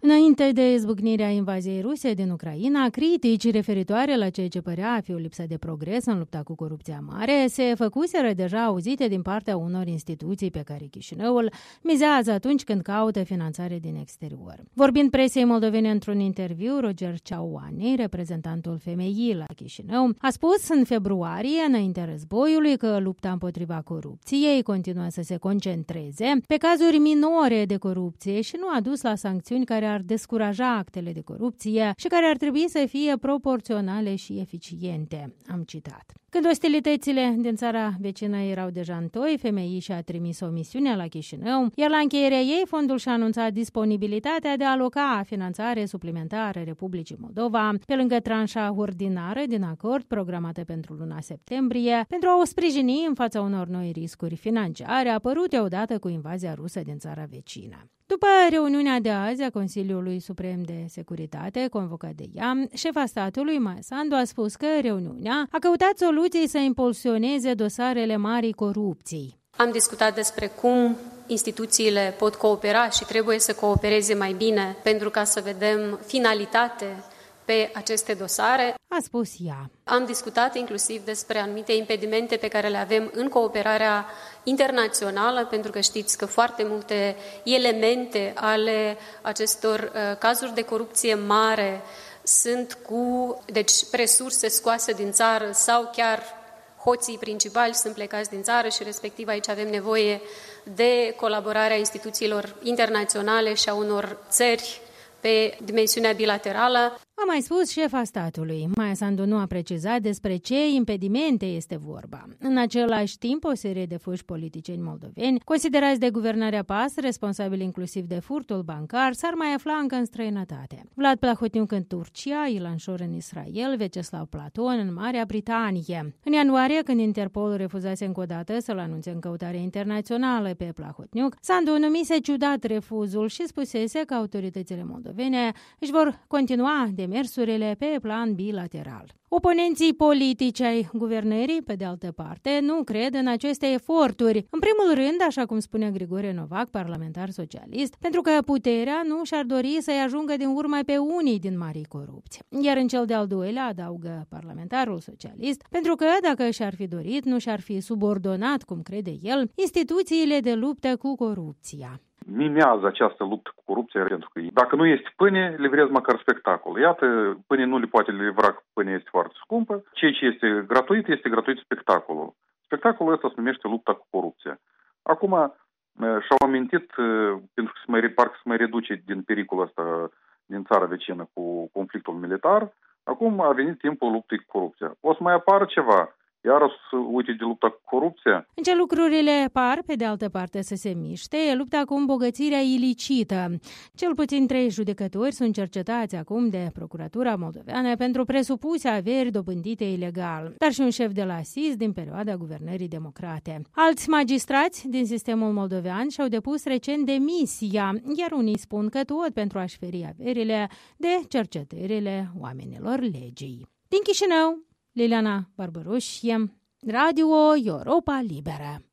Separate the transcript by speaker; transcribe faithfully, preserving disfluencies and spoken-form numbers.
Speaker 1: Înainte de izbucnirea invaziei ruse din Ucraina, critici referitoare la ceea ce părea a fi o lipsă de progres în lupta cu corupția mare se făcuseră deja auzite din partea unor instituții pe care Chișinăul mizează atunci când caută finanțare din exterior. Vorbind presei moldovene într-un interviu, Roger Ceauani, reprezentantul F M I la Chișinău, a spus în februarie, înaintea războiului, că lupta împotriva corupției continuă să se concentreze pe cazuri minore de corupție și nu a dus la sancțiuni care ar descuraja actele de corupție și care ar trebui să fie proporționale și eficiente, am citat. Când ostilitățile din țara vecină erau deja în toi, F M I și-a trimis o misiune la Chișinău, iar la încheierea ei, fondul și-a anunțat disponibilitatea de a aloca finanțare suplimentară Republicii Moldova, pe lângă tranșa ordinară din acord programată pentru luna septembrie, pentru a o sprijini în fața unor noi riscuri financiare apărute odată cu invazia rusă din țara vecină. După reuniunea de azi a Consiliului Suprem de Securitate, convocat de ea, șefa statului, Maia Sandu, a spus că reuniunea a căutat soluții să impulsioneze dosarele marii corupții.
Speaker 2: Am discutat despre cum instituțiile pot coopera și trebuie să coopereze mai bine pentru ca să vedem finalitate pe aceste dosare.
Speaker 1: A spus ea.
Speaker 2: Am discutat inclusiv despre anumite impedimente pe care le avem în cooperarea internațională, pentru că știți că foarte multe elemente ale acestor uh, cazuri de corupție mare sunt cu deci, resurse scoase din țară sau chiar hoții principali sunt plecați din țară și respectiv aici avem nevoie de colaborarea instituțiilor internaționale și a unor țări pe dimensiunea bilaterală.
Speaker 1: A mai spus șefa statului. Maia Sandu nu a precizat despre ce impedimente este vorba. În același timp, o serie de foști politicieni moldoveni, considerați de guvernarea P A S, responsabili inclusiv de furtul bancar, s-ar mai afla încă în străinătate. Vlad Plahotniuc în Turcia, Ilan Șor în Israel, Veceslav Platon în Marea Britanie. În ianuarie, când Interpol refuzase încă o dată să-l anunțe în căutare internațională pe Plahotniuc, Sandu numise ciudat refuzul și spusese că autoritățile moldovene își vor continua demersurile pe plan bilateral. Oponenții politici ai guvernării, pe de altă parte, nu cred în aceste eforturi. În primul rând, așa cum spune Grigore Novac, parlamentar socialist, pentru că puterea nu și-ar dori să-i ajungă din urmă pe unii din marii corupți. Iar în cel de-al doilea, adaugă parlamentarul socialist, pentru că, dacă și-ar fi dorit, nu și-ar fi subordonat, cum crede el, instituțiile de luptă cu corupția.
Speaker 3: Mimează această luptă cu corupția, pentru că dacă nu este pâine, livrezi măcar spectacol. Iată, pâine nu le poate livra, pâine este foarte scumpă. Ceea ce este gratuit, este gratuit spectacolul. Spectacolul ăsta se numește lupta cu corupția. Acum și-au amintit, pentru că se mai, parcă se mai reduce din pericolul ăsta din țara vecină cu conflictul militar, acum a venit timpul luptei cu corupția. O să mai apară ceva. Iar o să uite de lupta cu corupția.
Speaker 1: În ce lucrurile par, pe de altă parte, să se miște, e lupta cu îmbogățirea ilicită. Cel puțin trei judecători sunt cercetați acum de Procuratura Moldoveană pentru presupuse averi dobândite ilegal, dar și un șef de la S I S din perioada guvernării democrate. Alți magistrați din sistemul moldovean și-au depus recent demisia, iar unii spun că tot pentru a-și feri averile de cercetările oamenilor legii. Din Chișinău, Liliana Barbaroșie, Radio Europa Liberă.